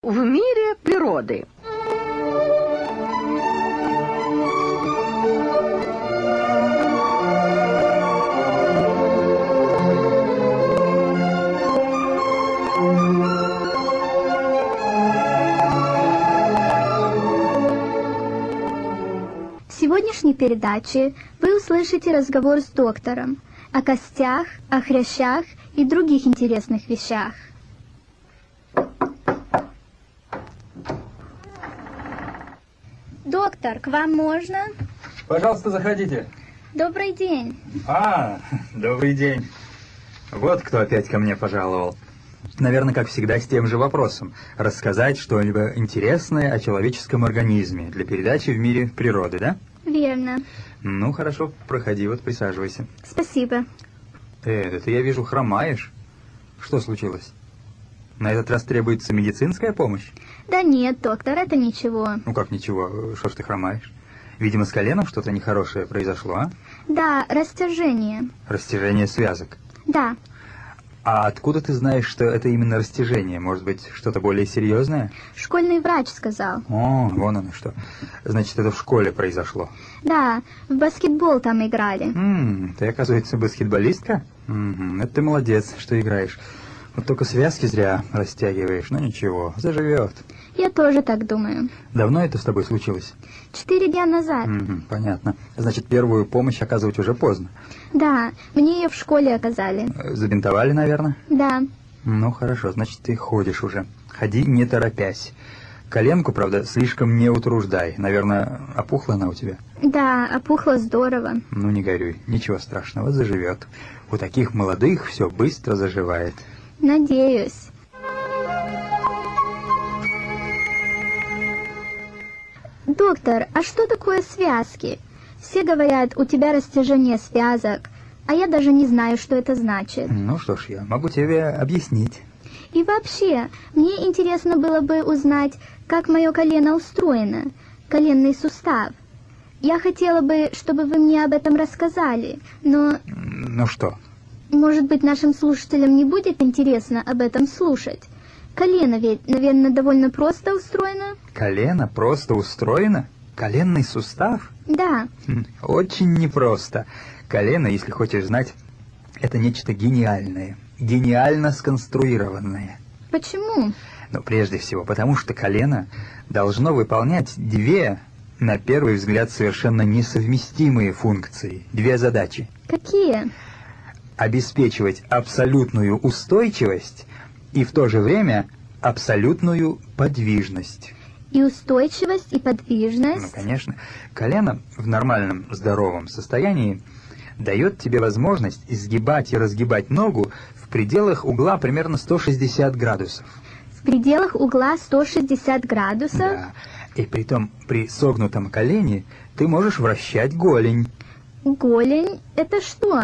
в мире природы. В сегодняшней передаче вы услышите разговор с доктором о костях, о хрящах и других интересных вещах. Доктор, к вам можно? Пожалуйста, заходите. Добрый день. Добрый день. Вот кто опять ко мне пожаловал. Наверное, как всегда, с тем же вопросом. Рассказать что-либо интересное о человеческом организме для передачи в мире природы, да? Верно. Ну, хорошо, проходи, вот присаживайся. Спасибо. Ты я вижу, хромаешь. Что случилось? На этот раз требуется медицинская помощь? Да нет, доктор, это ничего. Ну как ничего, что ж ты хромаешь? Видимо, с коленом что-то нехорошее произошло, а? Да, растяжение. Растяжение связок. Да. А откуда ты знаешь, что это именно растяжение? Может быть, что-то более серьезное? Школьный врач сказал. О, вон оно что. Значит, это в школе произошло. Да, в баскетбол там играли. Ты, оказывается, баскетболистка? Это ты молодец, что играешь. Вот только связки зря растягиваешь. Но ничего, заживет. Я тоже так думаю. Давно это с тобой случилось? 4 дня назад. Понятно. Значит, первую помощь оказывать уже поздно. Да, мне ее в школе оказали. Забинтовали, наверное? Да. Ну, хорошо, значит, ты ходишь уже. Ходи, не торопясь. Коленку, правда, слишком не утруждай. Наверное, опухла она у тебя? Да, опухла здорово. Ну, не горюй, ничего страшного, заживет. У таких молодых все быстро заживает. Надеюсь. Доктор, а что такое связки? Все говорят, у тебя растяжение связок, а я даже не знаю, что это значит. Ну что ж, я могу тебе объяснить. И вообще, мне интересно было бы узнать, как мое колено устроено, коленный сустав. Я хотела бы, чтобы вы мне об этом рассказали, но... Ну что? Может быть, нашим слушателям не будет интересно об этом слушать? Колено ведь, наверное, довольно просто устроено. Колено просто устроено? Коленный сустав? Да. Очень непросто. Колено, если хочешь знать, это нечто гениальное. Гениально сконструированное. Почему? Ну, прежде всего, потому что колено должно выполнять две, на первый взгляд, совершенно несовместимые функции. Две задачи. Какие? Обеспечивать абсолютную устойчивость и в то же время абсолютную подвижность. И устойчивость, и подвижность? Ну, конечно. Колено в нормальном, здоровом состоянии дает тебе возможность изгибать и разгибать ногу в пределах угла примерно 160 градусов. В пределах угла 160 градусов? Да. И притом при согнутом колене ты можешь вращать голень. Голень? Это что?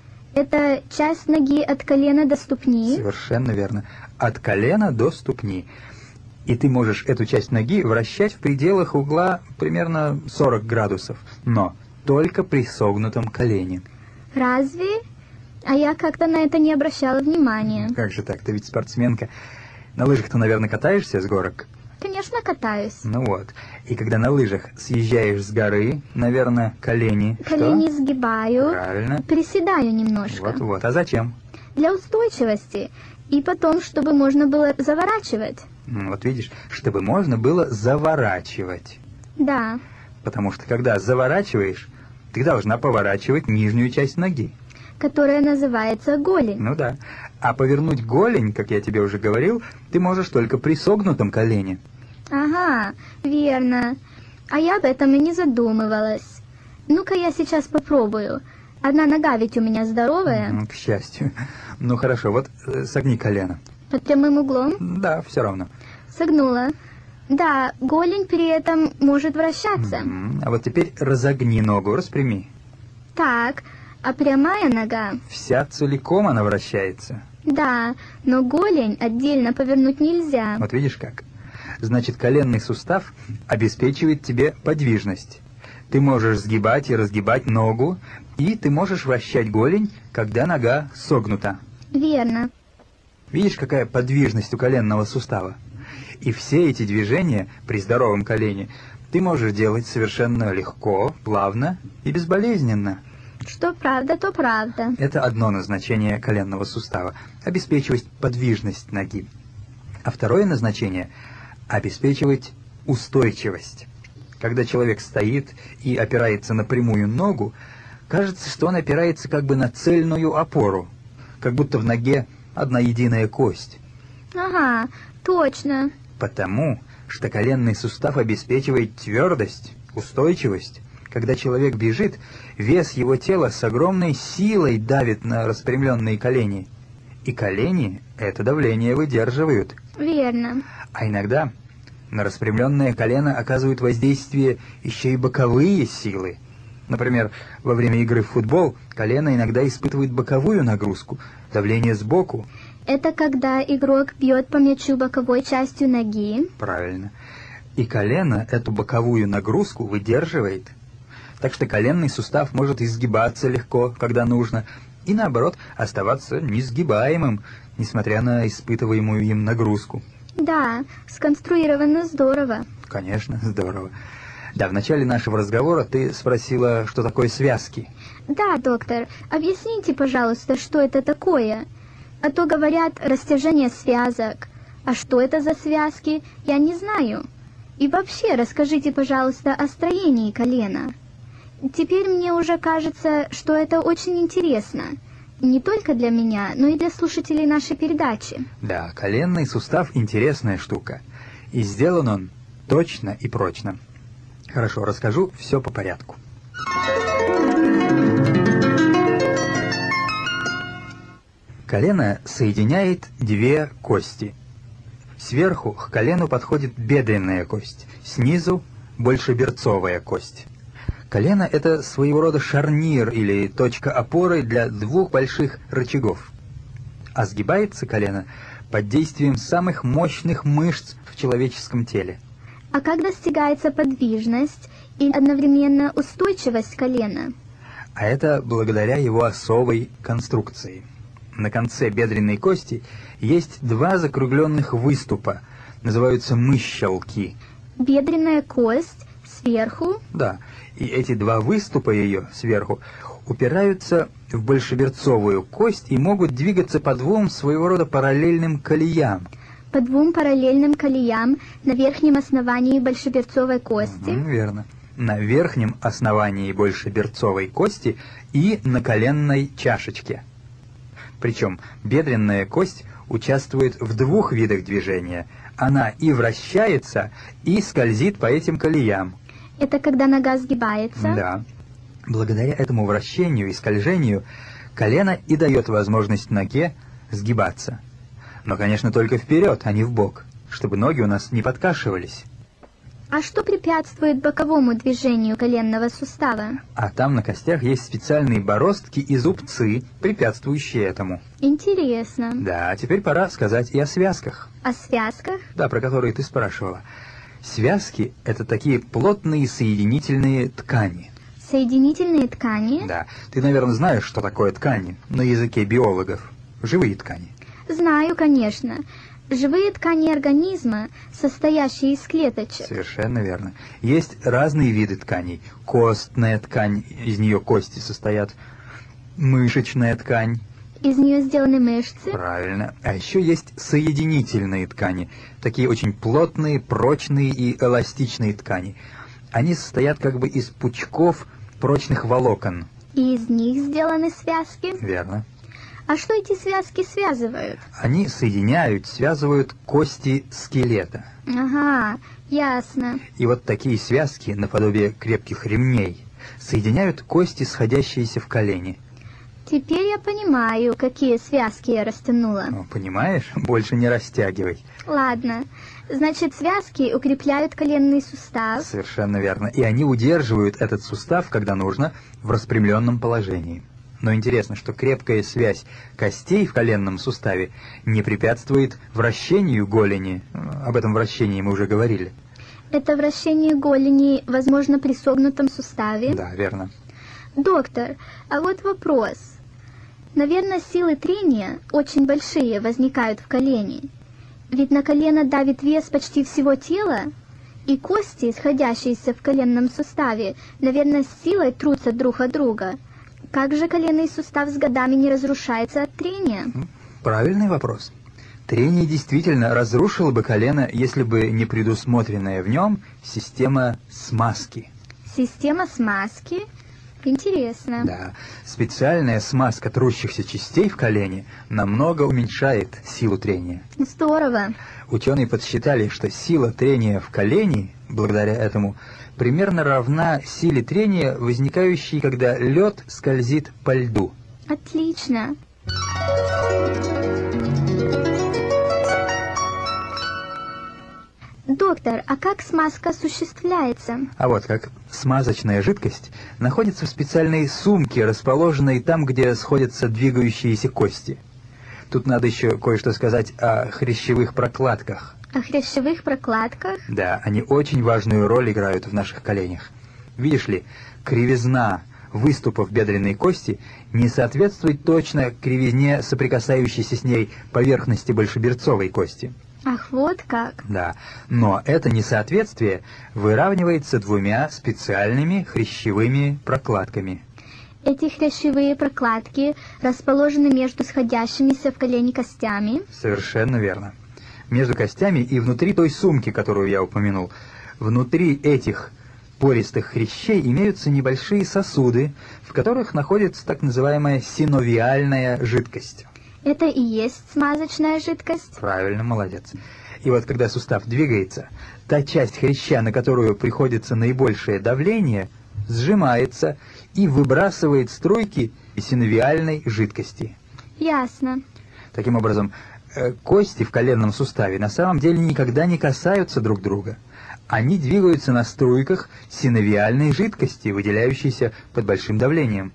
Это часть ноги от колена до ступни? Совершенно верно. От колена до ступни. И ты можешь эту часть ноги вращать в пределах угла примерно 40 градусов. Но только при согнутом колене. Разве? А я как-то на это не обращала внимания. Как же так? Ты ведь спортсменка. На лыжах-то, наверное, катаешься с горок? Конечно, катаюсь. Ну вот. И когда на лыжах съезжаешь с горы, наверное, колени... Колени что? сгибаю. Правильно. Приседаю немножко. Вот-вот. А зачем? Для устойчивости. И потом, чтобы можно было заворачивать. Вот видишь, чтобы можно было заворачивать. Да. Потому что когда заворачиваешь, ты должна поворачивать нижнюю часть ноги. Которая называется голень. Ну да. А повернуть голень, как я тебе уже говорил, ты можешь только при согнутом колене. Ага, верно. А я об этом и не задумывалась. Ну-ка я сейчас попробую. Одна нога ведь у меня здоровая. К счастью. Ну хорошо, вот согни колено. Под прямым углом? Да, все равно. Согнула. Да, голень при этом может вращаться. А вот теперь разогни ногу, распрями. Так, а прямая нога? Вся целиком она вращается. Да, но голень отдельно повернуть нельзя. Вот видишь как. Значит, коленный сустав обеспечивает тебе подвижность. Ты можешь сгибать и разгибать ногу, и ты можешь вращать голень, когда нога согнута. Верно. Видишь, какая подвижность у коленного сустава? И все эти движения при здоровом колене ты можешь делать совершенно легко, плавно и безболезненно. Что правда, то правда. Это одно назначение коленного сустава – обеспечивать подвижность ноги. А второе назначение – обеспечивать устойчивость. Когда человек стоит и опирается на прямую ногу, кажется, что он опирается как бы на цельную опору, как будто в ноге одна единая кость. Ага, точно. Потому что коленный сустав обеспечивает твердость, устойчивость. Когда человек бежит, вес его тела с огромной силой давит на распрямленные колени. И колени это давление выдерживают. Верно. А иногда на распрямленное колено оказывают воздействие еще и боковые силы. Например, во время игры в футбол колено иногда испытывает боковую нагрузку, давление сбоку. Это когда игрок бьет по мячу боковой частью ноги. Правильно. И колено эту боковую нагрузку выдерживает. Так что коленный сустав может изгибаться легко, когда нужно, и наоборот оставаться несгибаемым, несмотря на испытываемую им нагрузку. Да, сконструировано здорово. Конечно, здорово. Да, в начале нашего разговора ты спросила, что такое связки. Да, доктор, объясните, пожалуйста, что это такое? А то говорят растяжение связок. А что это за связки, я не знаю. И вообще, расскажите, пожалуйста, о строении колена. Теперь мне уже кажется, что это очень интересно. Не только для меня, но и для слушателей нашей передачи. Да, коленный сустав интересная штука. И сделан он точно и прочно. Хорошо, расскажу все по порядку. Колено соединяет две кости. Сверху к колену подходит бедренная кость, снизу большеберцовая кость. Колено – это своего рода шарнир или точка опоры для двух больших рычагов. А сгибается колено под действием самых мощных мышц в человеческом теле. А как достигается подвижность и одновременно устойчивость колена? А это благодаря его особой конструкции. На конце бедренной кости есть два закругленных выступа, называются мыщелки. Бедренная кость сверху? Да, и эти два выступа ее сверху упираются в большеберцовую кость и могут двигаться по двум своего рода параллельным колеям. По двум параллельным колеям на верхнем основании большеберцовой кости? Верно. На верхнем основании большеберцовой кости и на коленной чашечке. Причем бедренная кость участвует в двух видах движения. Она и вращается, и скользит по этим колеям. Это когда нога сгибается? Да. Благодаря этому вращению и скольжению колено и дает возможность ноге сгибаться. Но, конечно, только вперед, а не вбок, чтобы ноги у нас не подкашивались. А что препятствует боковому движению коленного сустава? А там на костях есть специальные бороздки и зубцы, препятствующие этому. Интересно. Да, теперь пора сказать и о связках. О связках? Да, про которые ты спрашивала. Связки – это такие плотные соединительные ткани. Соединительные ткани? Да, ты, наверное, знаешь, что такое ткани на языке биологов. Живые ткани. Знаю, конечно. Живые ткани организма, состоящие из клеточек. Совершенно верно. Есть разные виды тканей. Костная ткань, из нее кости состоят. Мышечная ткань. Из нее сделаны мышцы. Правильно. А еще есть соединительные ткани. Такие очень плотные, прочные и эластичные ткани. Они состоят как бы из пучков прочных волокон. И из них сделаны связки? Верно. А что эти связки связывают? Они соединяют, связывают кости скелета. Ага, ясно. И вот такие связки, наподобие крепких ремней, соединяют кости, сходящиеся в колени. Теперь я понимаю, какие связки я растянула. Ну, понимаешь? Больше не растягивай. Ладно. Значит, связки укрепляют коленный сустав. Совершенно верно. И они удерживают этот сустав, когда нужно, в распрямленном положении. Но интересно, что крепкая связь костей в коленном суставе не препятствует вращению голени. Об этом вращении мы уже говорили. Это вращение голени возможно при согнутом суставе? Да, верно. Доктор, а вот вопрос. Наверное, силы трения очень большие возникают в колене. Ведь на колено давит вес почти всего тела, и кости, сходящиеся в коленном суставе, наверное, с силой трутся друг от друга. Как же коленный сустав с годами не разрушается от трения? Правильный вопрос. Трение действительно разрушило бы колено, если бы не предусмотренная в нем система смазки. Система смазки? Интересно. Да, специальная смазка трущихся частей в колене намного уменьшает силу трения. Здорово. Ученые подсчитали, что сила трения в колене, благодаря этому, примерно равна силе трения, возникающей, когда лед скользит по льду. Отлично. Доктор, а как смазка осуществляется? А вот как. Смазочная жидкость находится в специальной сумке, расположенной там, где сходятся двигающиеся кости. Тут надо еще кое-что сказать о хрящевых прокладках. О хрящевых прокладках? Да, они очень важную роль играют в наших коленях. Видишь ли, кривизна выступов бедренной кости не соответствует точно кривизне соприкасающейся с ней поверхности большеберцовой кости. Ах, вот как. Да, но это несоответствие выравнивается двумя специальными хрящевыми прокладками. Эти хрящевые прокладки расположены между сходящимися в колене костями. Совершенно верно. Между костями и внутри той сумки, которую я упомянул. Внутри этих пористых хрящей имеются небольшие сосуды, в которых находится так называемая синовиальная жидкость. Это и есть смазочная жидкость? Правильно, молодец. И вот когда сустав двигается, та часть хряща, на которую приходится наибольшее давление, сжимается и выбрасывает струйки синовиальной жидкости. Ясно. Таким образом, кости в коленном суставе на самом деле никогда не касаются друг друга. Они двигаются на струйках синовиальной жидкости, выделяющейся под большим давлением.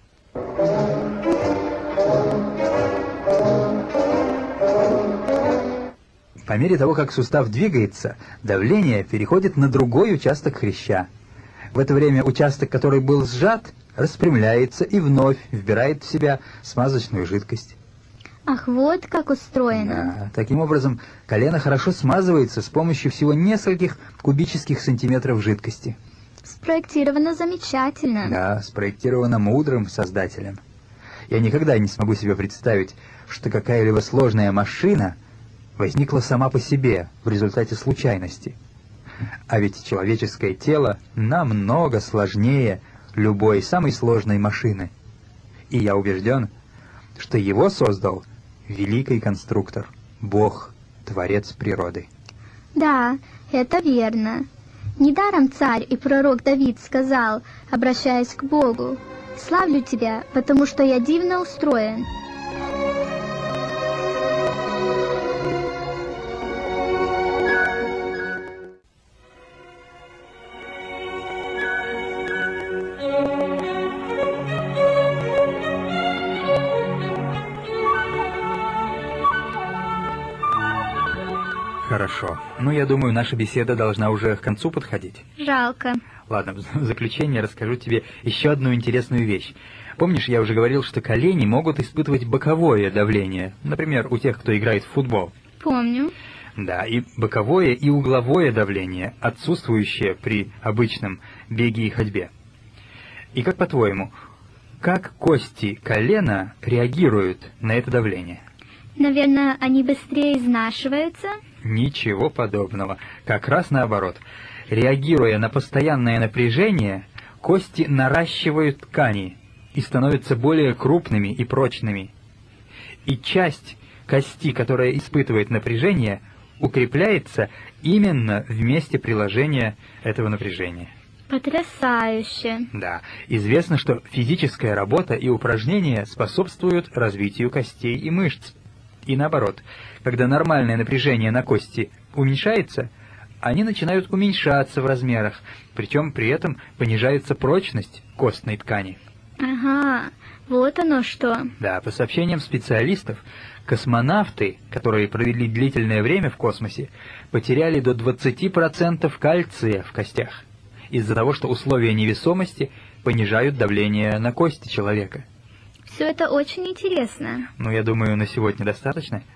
По мере того, как сустав двигается, давление переходит на другой участок хряща. В это время участок, который был сжат, распрямляется и вновь вбирает в себя смазочную жидкость. Ах, вот как устроено. Да, таким образом, колено хорошо смазывается с помощью всего нескольких кубических сантиметров жидкости. Спроектировано замечательно. Да, спроектировано мудрым создателем. Я никогда не смогу себе представить, что какая-либо сложная машина возникла сама по себе в результате случайности. А ведь человеческое тело намного сложнее любой самой сложной машины. И я убежден, что его создал великий конструктор, Бог, Творец природы. Да, это верно. Недаром царь и пророк Давид сказал, обращаясь к Богу: «Славлю тебя, потому что я дивно устроен». Хорошо. Ну, я думаю, наша беседа должна уже к концу подходить. Жалко. Ладно, в заключение расскажу тебе еще одну интересную вещь. Помнишь, я уже говорил, что колени могут испытывать боковое давление, например, у тех, кто играет в футбол? Помню. Да, и боковое, и угловое давление, отсутствующее при обычном беге и ходьбе. И как по-твоему, как кости колена реагируют на это давление? Наверное, они быстрее изнашиваются? Ничего подобного. Как раз наоборот. Реагируя на постоянное напряжение, кости наращивают ткани и становятся более крупными и прочными. И часть кости, которая испытывает напряжение, укрепляется именно в месте приложения этого напряжения. Потрясающе. Да, известно, что физическая работа и упражнения способствуют развитию костей и мышц. И наоборот, когда нормальное напряжение на кости уменьшается, они начинают уменьшаться в размерах, причем при этом понижается прочность костной ткани. Ага, вот оно что. Да, по сообщениям специалистов, космонавты, которые провели длительное время в космосе, потеряли до 20% кальция в костях из-за того, что условия невесомости понижают давление на кости человека. Все это очень интересно. Ну, я думаю, на сегодня достаточно.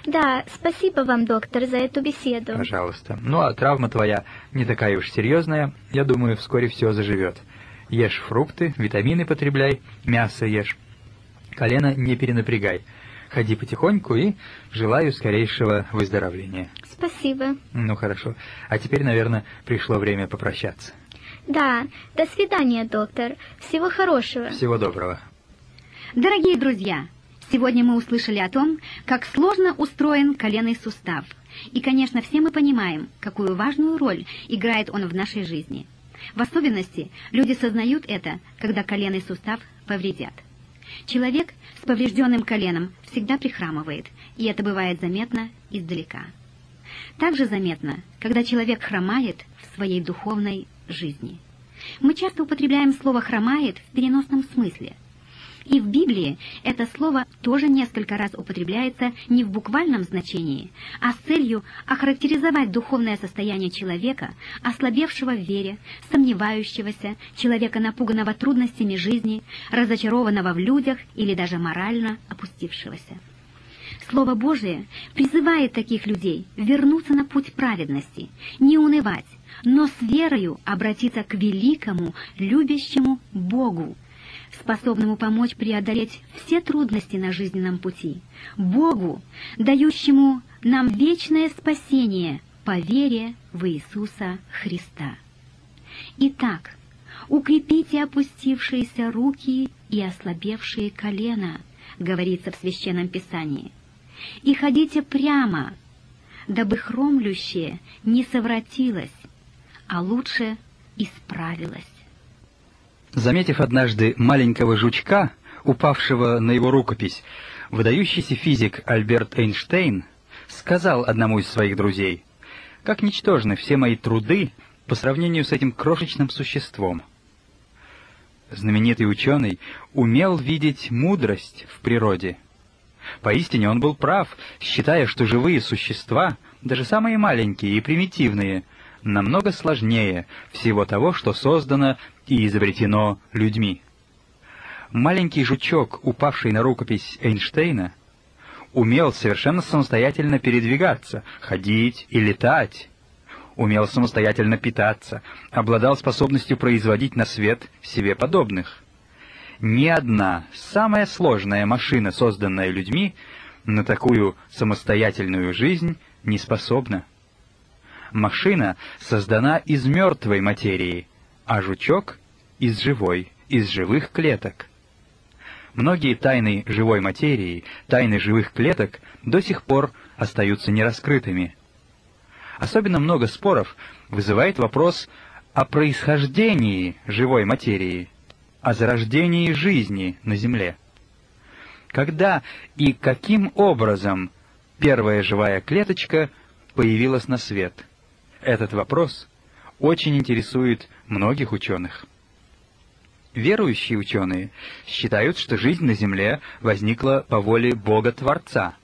Да, спасибо вам, доктор, за эту беседу. Пожалуйста. Ну, а травма твоя не такая уж серьезная. Я думаю, вскоре все заживет. Ешь фрукты, витамины потребляй, мясо ешь. Колено не перенапрягай. Ходи потихоньку и желаю скорейшего выздоровления. Спасибо. Ну, хорошо. А теперь, наверное, пришло время попрощаться. Да, до свидания, доктор. Всего хорошего. Всего доброго. Дорогие друзья, сегодня мы услышали о том, как сложно устроен коленный сустав. И, конечно, все мы понимаем, какую важную роль играет он в нашей жизни. В особенности люди сознают это, когда коленный сустав повредят. Человек с поврежденным коленом всегда прихрамывает, и это бывает заметно издалека. Также заметно, когда человек хромает в своей духовной жизни. Мы часто употребляем слово «хромает» в переносном смысле. И в Библии это слово тоже несколько раз употребляется не в буквальном значении, а с целью охарактеризовать духовное состояние человека, ослабевшего в вере, сомневающегося, человека, напуганного трудностями жизни, разочарованного в людях или даже морально опустившегося. Слово Божие призывает таких людей вернуться на путь праведности, не унывать, но с верою обратиться к великому, любящему Богу, способному помочь преодолеть все трудности на жизненном пути, Богу, дающему нам вечное спасение по вере в Иисуса Христа. Итак, укрепите опустившиеся руки и ослабевшие колена, говорится в Священном Писании, и ходите прямо, дабы хромлющее не совратилось, а лучше исправилось. Заметив однажды маленького жучка, упавшего на его рукопись, выдающийся физик Альберт Эйнштейн сказал одному из своих друзей: «Как ничтожны все мои труды по сравнению с этим крошечным существом». Знаменитый ученый умел видеть мудрость в природе. Поистине он был прав, считая, что живые существа, даже самые маленькие и примитивные, намного сложнее всего того, что создано и изобретено людьми. Маленький жучок, упавший на рукопись Эйнштейна, умел совершенно самостоятельно передвигаться, ходить и летать, умел самостоятельно питаться, обладал способностью производить на свет себе подобных. Ни одна самая сложная машина, созданная людьми, на такую самостоятельную жизнь не способна. Машина создана из мертвой материи, а жучок — из живой, из живых клеток. Многие тайны живой материи, тайны живых клеток до сих пор остаются нераскрытыми. Особенно много споров вызывает вопрос о происхождении живой материи, о зарождении жизни на Земле. Когда и каким образом первая живая клеточка появилась на свет? Этот вопрос очень интересует многих ученых. Верующие ученые считают, что жизнь на Земле возникла по воле Бога-Творца.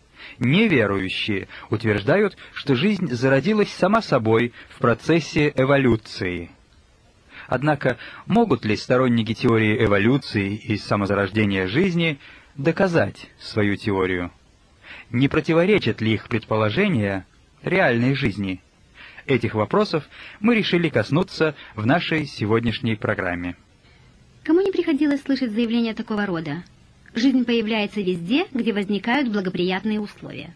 Неверующие утверждают, что жизнь зародилась сама собой в процессе эволюции. Однако, могут ли сторонники теории эволюции и самозарождения жизни доказать свою теорию? Не противоречат ли их предположения реальной жизни? Этих вопросов мы решили коснуться в нашей сегодняшней программе. Кому не приходилось слышать заявления такого рода? Жизнь появляется везде, где возникают благоприятные условия.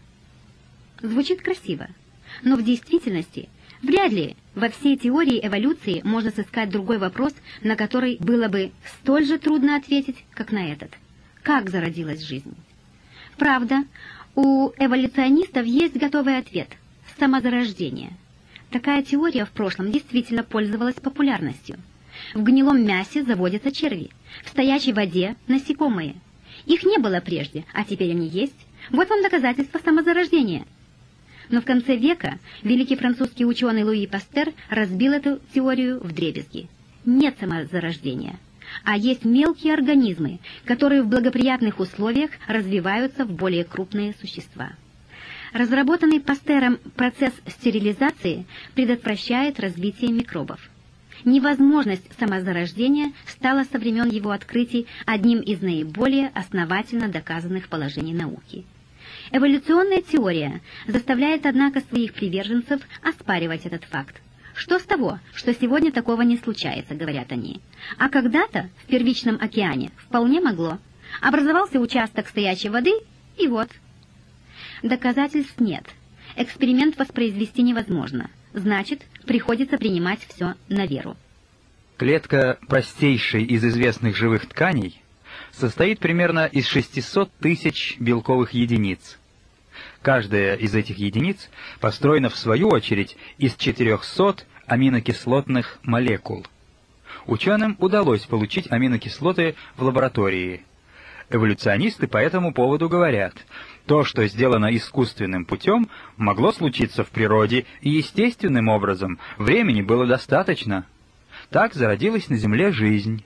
Звучит красиво, но в действительности вряд ли во всей теории эволюции можно сыскать другой вопрос, на который было бы столь же трудно ответить, как на этот. Как зародилась жизнь? Правда, у эволюционистов есть готовый ответ – самозарождение. Такая теория в прошлом действительно пользовалась популярностью. В гнилом мясе заводятся черви, в стоячей воде – насекомые. Их не было прежде, а теперь они есть. Вот вам доказательство самозарождения. Но в конце века великий французский ученый Луи Пастер разбил эту теорию вдребезги. Нет самозарождения, а есть мелкие организмы, которые в благоприятных условиях развиваются в более крупные существа. Разработанный Пастером процесс стерилизации предотвращает развитие микробов. Невозможность самозарождения стала со времен его открытий одним из наиболее основательно доказанных положений науки. Эволюционная теория заставляет, однако, своих приверженцев оспаривать этот факт. Что с того, что сегодня такого не случается, говорят они. А когда-то в первичном океане вполне могло. Образовался участок стоячей воды, и вот. Доказательств нет. Эксперимент воспроизвести невозможно. Значит, приходится принимать все на веру. Клетка простейшей из известных живых тканей состоит примерно из 600 тысяч белковых единиц. Каждая из этих единиц построена в свою очередь из 400 аминокислотных молекул. Ученым удалось получить аминокислоты в лаборатории. Эволюционисты по этому поводу говорят, то, что сделано искусственным путем, могло случиться в природе и естественным образом, времени было достаточно. Так зародилась на Земле жизнь.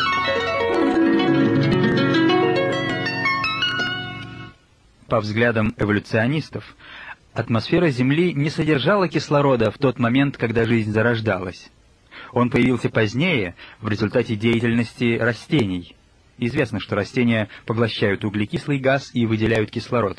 По взглядам эволюционистов, атмосфера Земли не содержала кислорода в тот момент, когда жизнь зарождалась. Он появился позднее, в результате деятельности растений. Известно, что растения поглощают углекислый газ и выделяют кислород.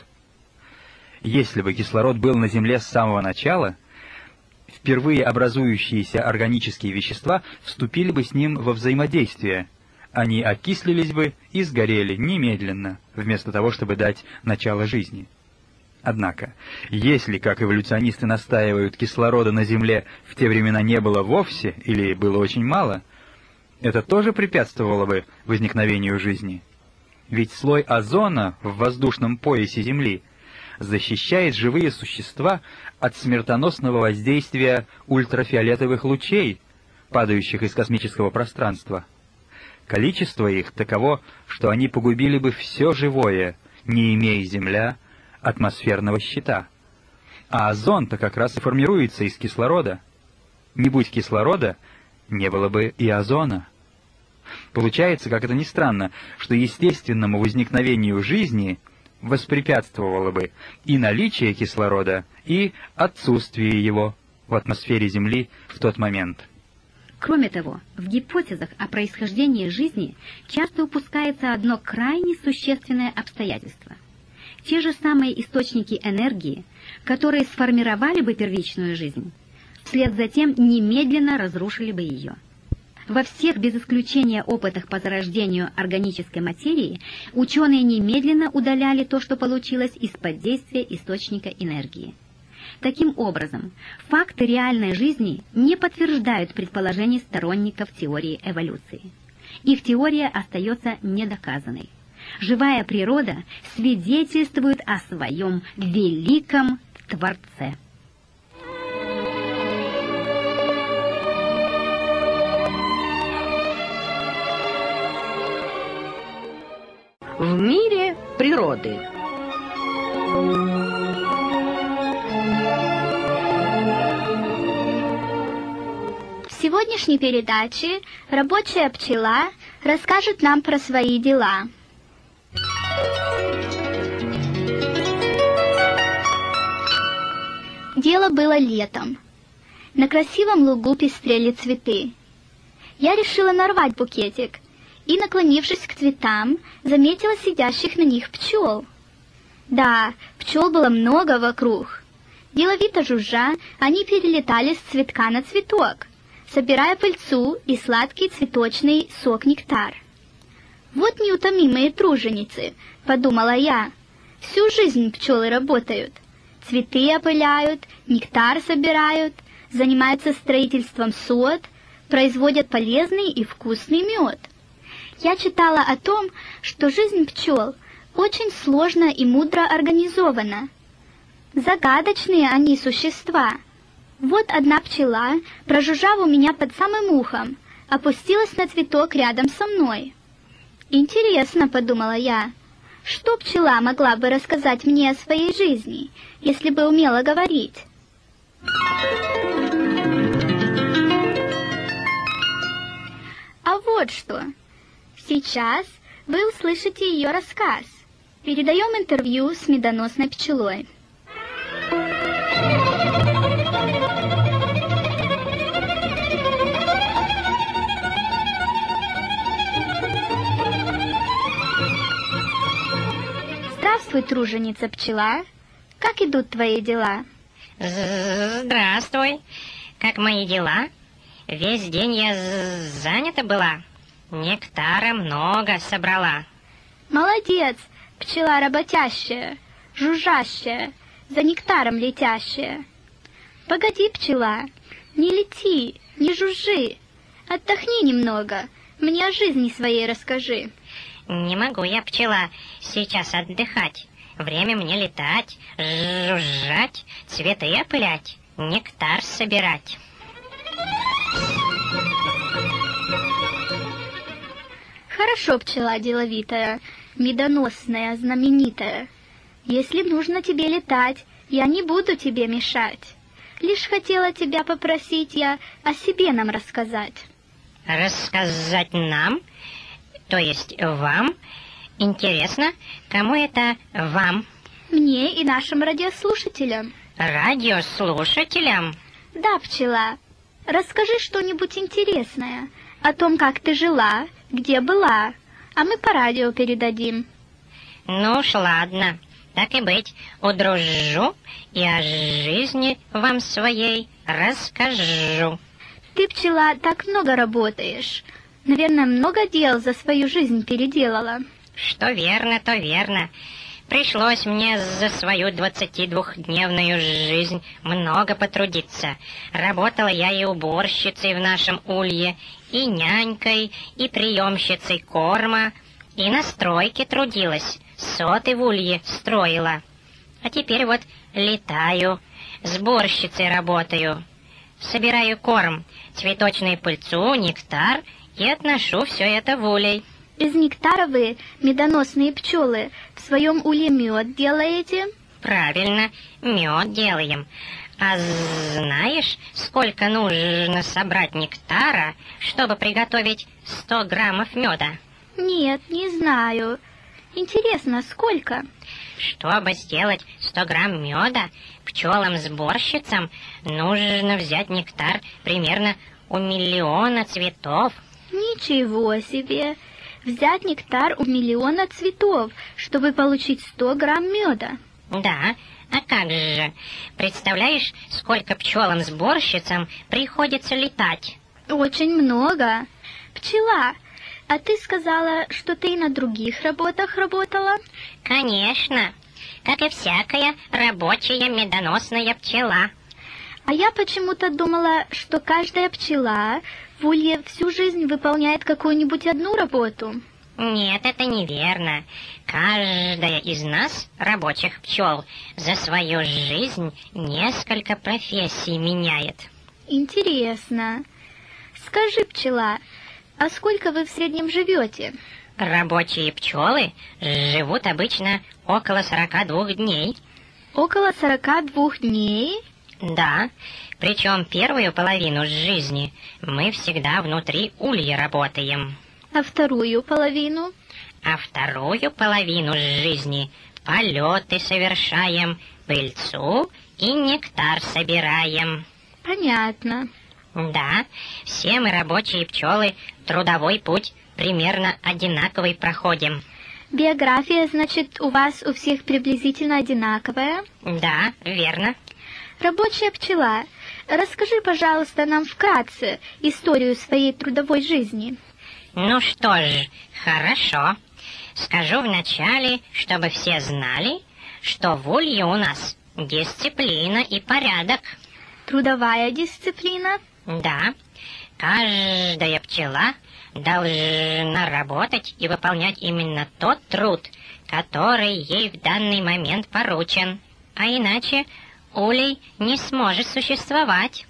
Если бы кислород был на Земле с самого начала, впервые образующиеся органические вещества вступили бы с ним во взаимодействие. Они окислились бы и сгорели немедленно, вместо того, чтобы дать начало жизни. Однако, если, как эволюционисты настаивают, кислорода на Земле в те времена не было вовсе или было очень мало, это тоже препятствовало бы возникновению жизни. Ведь слой озона в воздушном поясе Земли защищает живые существа от смертоносного воздействия ультрафиолетовых лучей, падающих из космического пространства. Количество их таково, что они погубили бы все живое, не имея Земля атмосферного щита. А озон-то как раз и формируется из кислорода. Не будь кислорода, не было бы и озона. Получается, как это ни странно, что естественному возникновению жизни воспрепятствовало бы и наличие кислорода, и отсутствие его в атмосфере Земли в тот момент. Кроме того, в гипотезах о происхождении жизни часто упускается одно крайне существенное обстоятельство. Те же самые источники энергии, которые сформировали бы первичную жизнь, вслед за тем немедленно разрушили бы ее. Во всех без исключения опытах по зарождению органической материи ученые немедленно удаляли то, что получилось из-под действия источника энергии. Таким образом, факты реальной жизни не подтверждают предположений сторонников теории эволюции. Их теория остается недоказанной. Живая природа свидетельствует о своем великом Творце. В мире природы. В сегодняшней передаче рабочая пчела расскажет нам про свои дела. Дело было летом. На красивом лугу пестрели цветы. Я решила нарвать букетик и, наклонившись к цветам, заметила сидящих на них пчел. Да, пчел было много вокруг. Деловито жужжа, они перелетали с цветка на цветок, собирая пыльцу и сладкий цветочный сок-нектар. «Вот неутомимые труженицы», — подумала я. «Всю жизнь пчелы работают. Цветы опыляют, нектар собирают, занимаются строительством сот, производят полезный и вкусный мед». Я читала о том, что жизнь пчел очень сложно и мудро организована. Загадочные они существа. Вот одна пчела, прожужжав у меня под самым ухом, опустилась на цветок рядом со мной. «Интересно», — подумала я, — «что пчела могла бы рассказать мне о своей жизни, если бы умела говорить?» А вот что. Сейчас вы услышите ее рассказ. Передаем интервью с медоносной пчелой. Здравствуй, труженица пчела. Как идут твои дела? Здравствуй. Как мои дела? Весь день я занята была. Нектара много собрала. Молодец, пчела работящая, жужжащая, за нектаром летящая. Погоди, пчела, не лети, не жужжи. Отдохни немного, мне о жизни своей расскажи. Не могу я, пчела, сейчас отдыхать. Время мне летать, жужжать, цветы опылять, нектар собирать. Хорошо, пчела деловитая, медоносная, знаменитая. Если нужно тебе летать, я не буду тебе мешать. Лишь хотела тебя попросить я о себе нам рассказать. Рассказать нам? То есть вам? Интересно, кому это вам? Мне и нашим радиослушателям. Радиослушателям? Да, пчела. Расскажи что-нибудь интересное о том, как ты жила, где была, а мы по радио передадим. Ну уж ладно, так и быть, удружу и о жизни вам своей расскажу. Ты, пчела, так много работаешь. Наверное, много дел за свою жизнь переделала. Что верно, то верно. Пришлось мне за свою 22-дневную жизнь много потрудиться. Работала я и уборщицей в нашем улье, и нянькой, и приемщицей корма, и на стройке трудилась, соты в улье строила. А теперь вот летаю, сборщицей работаю, собираю корм, цветочную пыльцу, нектар и отношу все это в улей. Из нектара вы, медоносные пчелы, в своем улье мед делаете? Правильно, мед делаем. А знаешь, сколько нужно собрать нектара, чтобы приготовить 100 граммов меда? Нет, не знаю. Интересно, сколько? Чтобы сделать 100 грамм меда, пчелам-сборщицам нужно взять нектар примерно у 1 миллиона цветов. Ничего себе! Взять нектар у 1 миллиона цветов, чтобы получить 100 грамм меда. Да, а как же? Представляешь, сколько пчелам-сборщицам приходится летать? Очень много. Пчела, а ты сказала, что ты и на других работах работала? Конечно, как и всякая рабочая медоносная пчела. А я почему-то думала, что каждая пчела в улье всю жизнь выполняет какую-нибудь одну работу. Нет, это неверно. Каждая из нас, рабочих пчел, за свою жизнь несколько профессий меняет. Интересно. Скажи, пчела, а сколько вы в среднем живете? Рабочие пчелы живут обычно около 42 дней. Около 42 дней? Да, причем первую половину жизни мы всегда внутри улья работаем. А вторую половину? А вторую половину жизни полеты совершаем, пыльцу и нектар собираем. Понятно. Да, все мы, рабочие пчелы, трудовой путь примерно одинаковый проходим. Биография, значит, у вас у всех приблизительно одинаковая? Да, верно. Рабочая пчела, расскажи, пожалуйста, нам вкратце историю своей трудовой жизни. Ну что ж, хорошо. Скажу вначале, чтобы все знали, что в улье у нас дисциплина и порядок. Трудовая дисциплина? Да, каждая пчела должна работать и выполнять именно тот труд, который ей в данный момент поручен. А иначе улей не сможет существовать.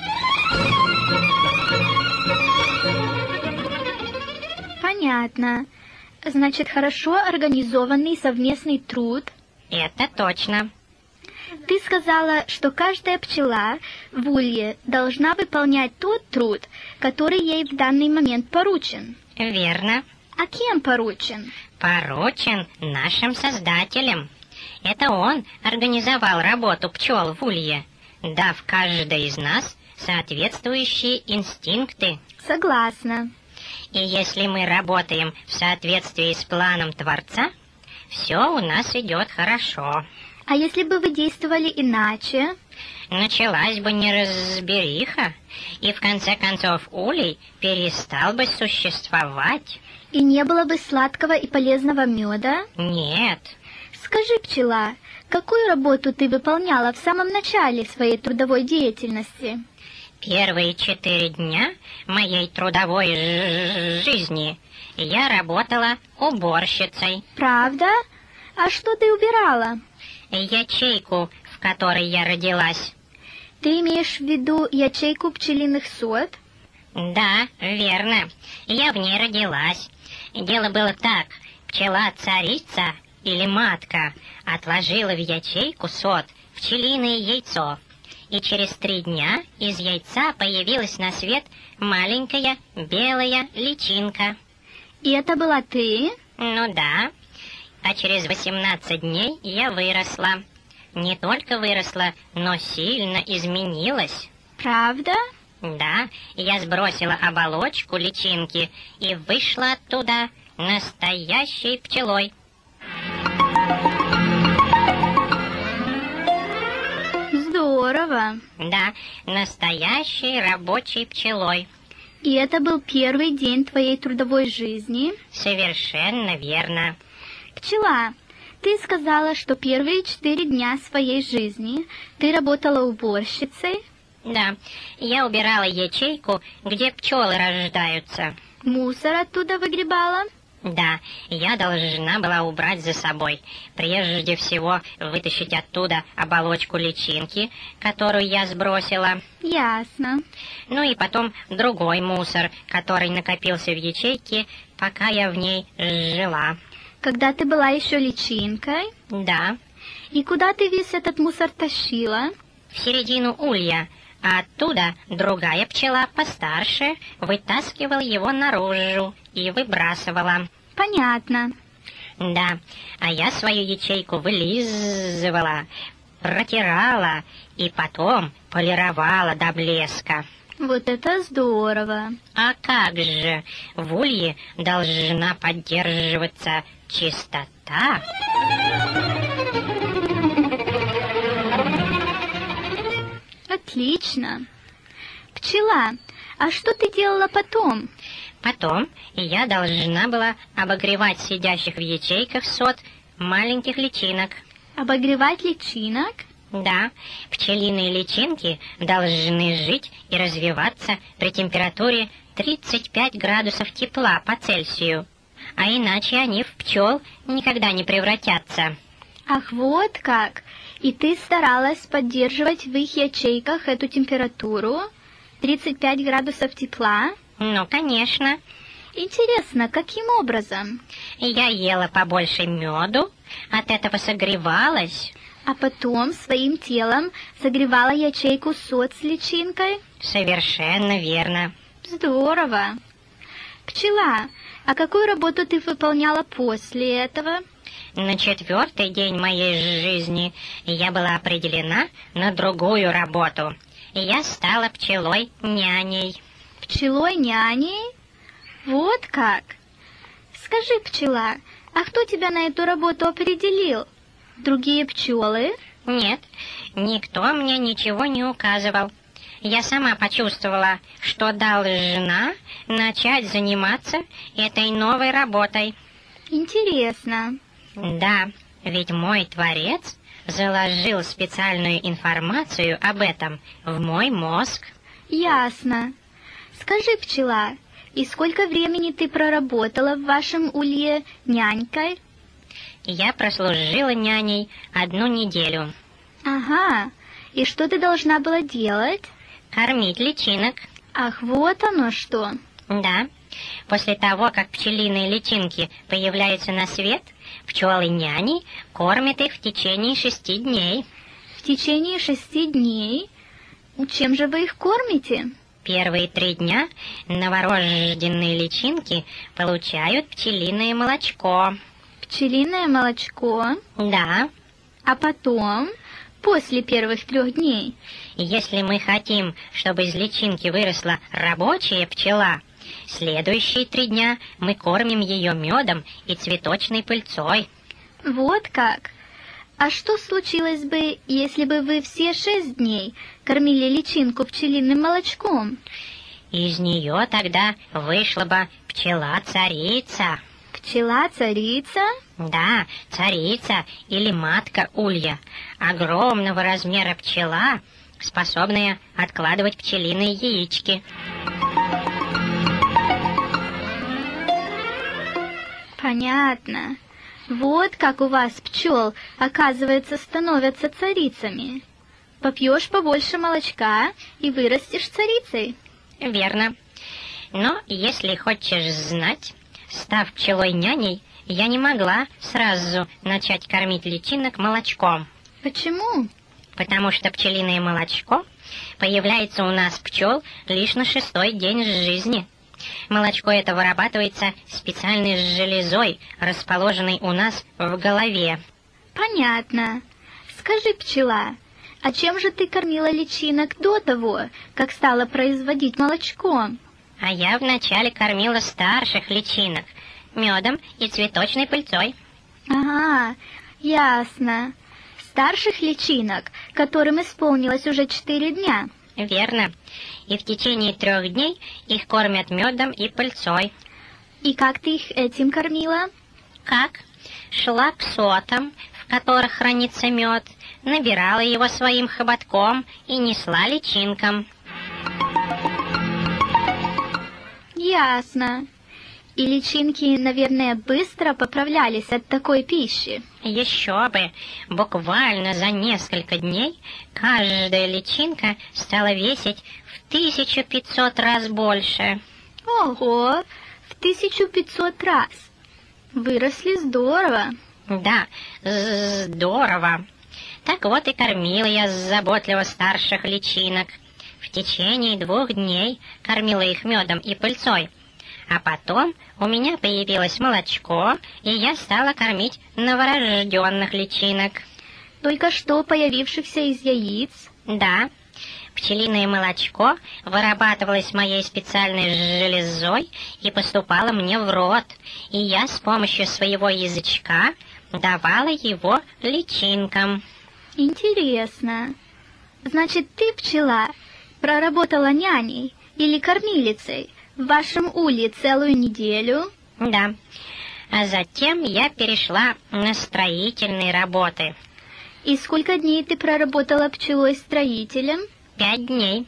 Понятно. Значит, хорошо организованный совместный труд. Это точно. Ты сказала, что каждая пчела в улье должна выполнять тот труд, который ей в данный момент поручен. Верно. А кем поручен? Поручен нашим создателем. Это он организовал работу пчел в улье, дав каждой из нас соответствующие инстинкты. Согласна. И если мы работаем в соответствии с планом Творца, все у нас идет хорошо. А если бы вы действовали иначе? Началась бы неразбериха, и в конце концов улей перестал бы существовать. И не было бы сладкого и полезного меда? Нет. Скажи, пчела, какую работу ты выполняла в самом начале своей трудовой деятельности? Первые 4 дня моей трудовой жизни я работала уборщицей. Правда? А что ты убирала? Ячейку, в которой я родилась. Ты имеешь в виду ячейку пчелиных сот? Да, верно. Я в ней родилась. Дело было так. Пчела-царица или матка отложила в ячейку сот пчелиное яйцо. И через 3 дня из яйца появилась на свет маленькая белая личинка. И это была ты? Ну да. А через 18 дней я выросла. Не только выросла, но сильно изменилась. Правда? Да, я сбросила оболочку личинки и вышла оттуда настоящей пчелой. Здорово. Да, настоящей рабочей пчелой. И это был первый день твоей трудовой жизни? Совершенно верно. Пчела, ты сказала, что первые 4 дня своей жизни ты работала уборщицей? Да, я убирала ячейку, где пчелы рождаются. Мусор оттуда выгребала? Да, я должна была убрать за собой. Прежде всего, вытащить оттуда оболочку личинки, которую я сбросила. Ясно. Ну и потом другой мусор, который накопился в ячейке, пока я в ней жила. Когда ты была еще личинкой? Да, И куда ты весь этот мусор тащила? в середину улья, а оттуда другая пчела постарше вытаскивала его наружу и выбрасывала. Понятно. Да, а я свою ячейку вылизывала, протирала и потом полировала до блеска. Вот это здорово. А как же, в улье должна поддерживаться чистота. Отлично. Пчела, а что ты делала потом? Потом я должна была обогревать сидящих в ячейках сот маленьких личинок. Обогревать личинок? Да, пчелиные личинки должны жить и развиваться при температуре 35 градусов тепла по Цельсию, а иначе они в пчел никогда не превратятся. Ах, вот как. И ты старалась поддерживать в их ячейках эту температуру? 35 градусов тепла? Ну, конечно. Интересно, каким образом? Я ела побольше меду, от этого согревалась. А потом своим телом согревала ячейку сот с личинкой? Совершенно верно. Здорово. Пчела, а какую работу ты выполняла после этого? На 4-й день моей жизни я была определена на другую работу. Я стала пчелой-няней. Пчелой-няней? Вот как. Скажи, пчела, а кто тебя на эту работу определил? Другие пчелы? Нет, никто мне ничего не указывал. Я сама почувствовала, что должна начать заниматься этой новой работой. Интересно. Да, ведь мой Творец заложил специальную информацию об этом в мой мозг. Ясно. Скажи, пчела, и сколько времени ты проработала в вашем улье нянькой? Я прослужила няней 1 неделю. Ага. И что ты должна была делать? Кормить личинок. Ах, вот оно что. Да. После того, как пчелиные личинки появляются на свет, пчелы-няни кормят их в течение 6 дней. В течение 6 дней? Чем же вы их кормите? Первые 3 дня новорожденные личинки получают пчелиное молочко. Пчелиное молочко? Да. А потом, после первых 3 дней? Если мы хотим, чтобы из личинки выросла рабочая пчела, следующие 3 дня мы кормим ее медом и цветочной пыльцой. Вот как? А что случилось бы, если бы вы все 6 дней кормили личинку пчелиным молочком? Из нее тогда вышла бы пчела-царица. Пчела-царица? Да, царица или матка улья. Огромного размера пчела, способная откладывать пчелиные яички. Понятно. Вот как у вас пчел, оказывается, становятся царицами. Попьешь побольше молочка и вырастешь царицей. Верно. Но если хочешь знать, став пчелой-няней, я не могла сразу начать кормить личинок молочком. Почему? Потому что пчелиное молочко появляется у нас пчел лишь на 6-й день жизни. Молочко это вырабатывается специальной железой, расположенной у нас в голове. Понятно. Скажи, пчела, а чем же ты кормила личинок до того, как стала производить молочко? А я вначале кормила старших личинок медом и цветочной пыльцой. Ага, ясно. Старших личинок, которым исполнилось уже 4 дня. Верно. И в течение 3 дней их кормят медом и пыльцой. И как ты их этим кормила? Как? Шла к сотам, в которых хранится мед, набирала его своим хоботком и несла личинкам. Ясно. И личинки, наверное, быстро поправлялись от такой пищи. Еще бы! Буквально за несколько дней каждая личинка стала весить в 1500 раз больше. Ого, в 1500 раз. Выросли здорово. Да, здорово. Так вот и кормила я заботливо старших личинок. В течение 2 дней кормила их медом и пыльцой. А потом у меня появилось молочко, и я стала кормить новорожденных личинок. Только что появившихся из яиц. Да, пчелиное молочко вырабатывалось моей специальной железой и поступало мне в рот, и я с помощью своего язычка давала его личинкам. Интересно. Значит, ты, пчела, проработала няней или кормилицей в вашем улье целую неделю? Да. А затем я перешла на строительные работы. И сколько дней ты проработала пчелой-строителем? 5 дней.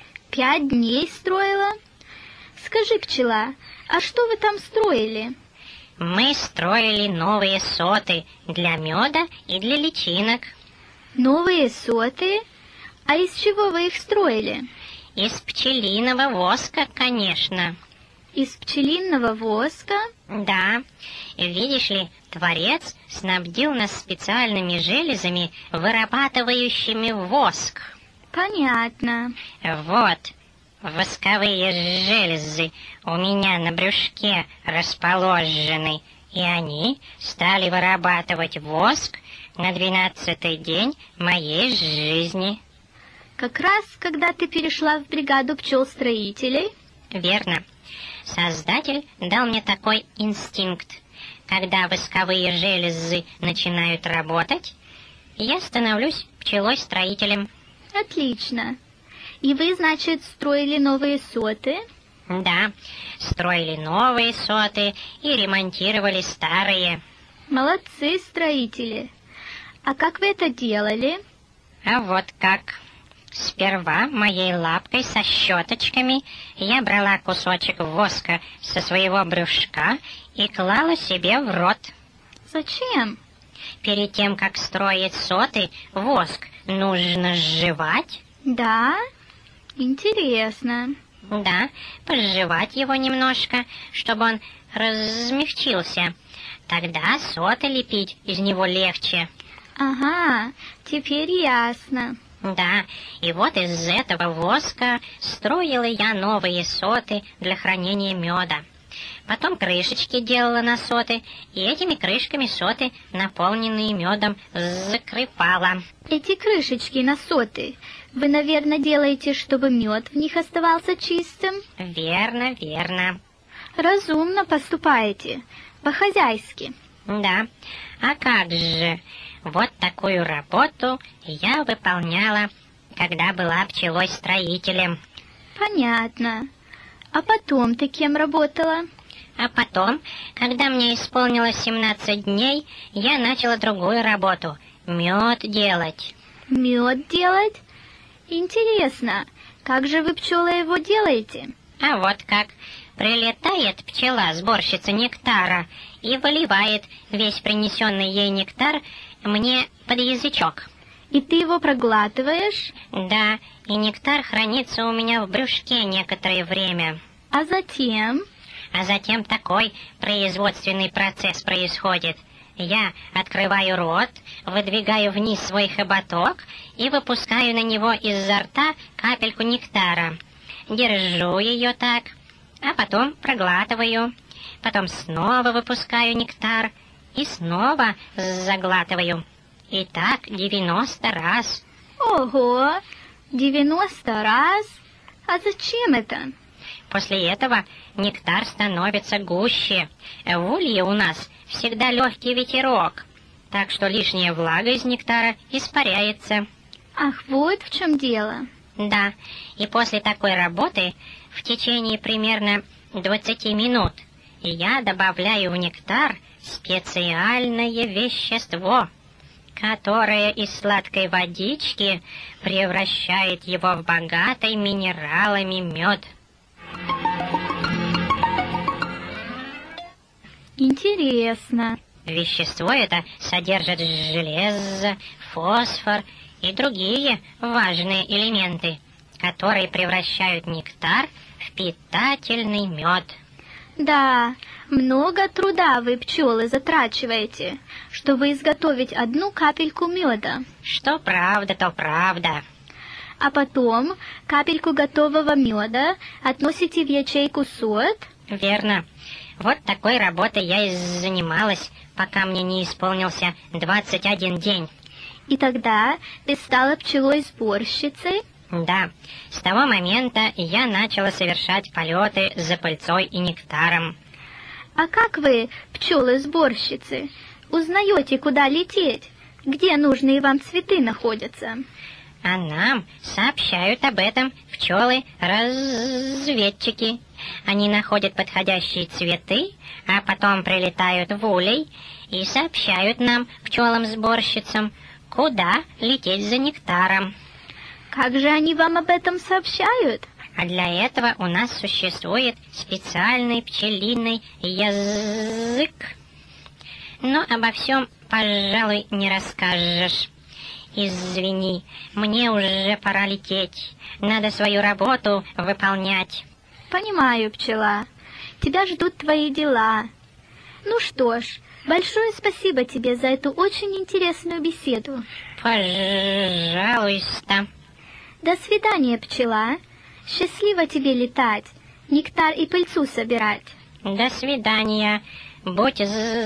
5 дней строила? Скажи, пчела, а что вы там строили? Мы строили новые соты для меда и для личинок. Новые соты? А из чего вы их строили? Из пчелиного воска, конечно. Из пчелиного воска? Да. Видишь ли, Творец снабдил нас специальными железами, вырабатывающими воск. Понятно. Вот, восковые железы у меня на брюшке расположены, и они стали вырабатывать воск на 12-й день моей жизни. Как раз, когда ты перешла в бригаду пчел-строителей? Верно. Создатель дал мне такой инстинкт. Когда восковые железы начинают работать, я становлюсь пчелой-строителем. Отлично. И вы, значит, строили новые соты? Да, строили новые соты и ремонтировали старые. Молодцы, строители. А как вы это делали? А вот как. Сперва моей лапкой со щеточками я брала кусочек воска со своего брюшка и клала себе в рот. Зачем? Перед тем, как строить соты, воск нужно сживать. Да? Интересно. Да, пожевать его немножко, чтобы он размягчился. Тогда соты лепить из него легче. Ага, теперь ясно. Да, и вот из этого воска строила я новые соты для хранения меда. Потом крышечки делала на соты, и этими крышками соты, наполненные медом, закрывала. Эти крышечки на соты вы, наверное, делаете, чтобы мед в них оставался чистым? Верно, верно. Разумно поступаете, по-хозяйски. Да, а как же? Вот такую работу я выполняла, когда была пчелой-строителем. Понятно. А потом ты кем работала? А потом, когда мне исполнилось 17 дней, я начала другую работу — мед делать. Мед делать? Интересно, как же вы, пчелы, его делаете? А вот как. Прилетает пчела, сборщица нектара, и выливает весь принесенный ей нектар мне под язычок. И ты его проглатываешь? Да, и нектар хранится у меня в брюшке некоторое время. А затем? А затем такой производственный процесс происходит. Я открываю рот, выдвигаю вниз свой хоботок и выпускаю на него изо рта капельку нектара. Держу ее так, а потом проглатываю. Потом снова выпускаю нектар и снова заглатываю. И так 90 раз. Ого, 90 раз? А зачем это? После этого нектар становится гуще. В улье у нас всегда легкий ветерок, так что лишняя влага из нектара испаряется. Ах, вот в чем дело. Да, и после такой работы в течение примерно 20 минут я добавляю в нектар специальное вещество, которое из сладкой водички превращает его в богатый минералами мед. Интересно. Вещество это содержит железо, фосфор и другие важные элементы, которые превращают нектар в питательный мед. Да, много труда вы, пчелы, затрачиваете, чтобы изготовить одну капельку меда. Что правда, то правда. А потом капельку готового меда относите в ячейку сот. Верно. Вот такой работой я и занималась, пока мне не исполнился 21 день. И тогда ты стала пчелой-сборщицей? Да, с того момента я начала совершать полеты за пыльцой и нектаром. А как вы, пчелы-сборщицы, узнаете, куда лететь? Где нужные вам цветы находятся? А нам сообщают об этом пчелы-разведчики. Они находят подходящие цветы, а потом прилетают в улей и сообщают нам, пчелам-сборщицам, куда лететь за нектаром. Как же они вам об этом сообщают? А для этого у нас существует специальный пчелиный язык. Но обо всем, пожалуй, не расскажешь. Извини, мне уже пора лететь. Надо свою работу выполнять. Понимаю, пчела. Тебя ждут твои дела. Ну что ж, большое спасибо тебе за эту очень интересную беседу. Пожалуйста. До свидания, пчела. Счастливо тебе летать, нектар и пыльцу собирать. До свидания. Будь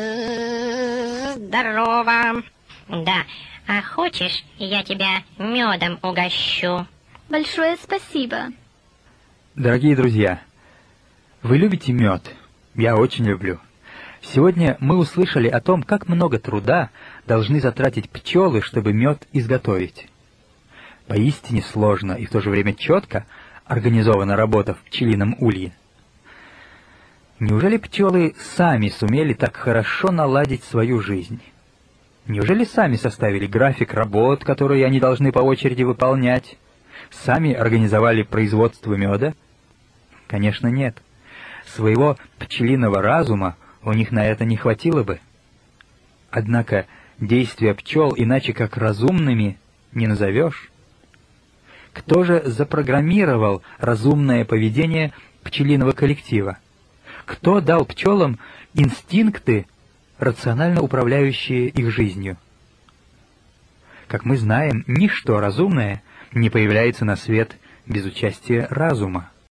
здорова. Да, а хочешь, я тебя медом угощу? Большое спасибо. Дорогие друзья, вы любите мед? Я очень люблю. Сегодня мы услышали о том, как много труда должны затратить пчелы, чтобы мед изготовить. Поистине сложно и в то же время четко организована работа в пчелином улье. Неужели пчелы сами сумели так хорошо наладить свою жизнь? Неужели сами составили график работ, которые они должны по очереди выполнять? Сами организовали производство меда? Конечно, нет. Своего пчелиного разума у них на это не хватило бы. Однако действия пчел иначе как разумными не назовешь. Кто же запрограммировал разумное поведение пчелиного коллектива? Кто дал пчелам инстинкты, рационально управляющие их жизнью? Как мы знаем, ничто разумное не появляется на свет без участия разума.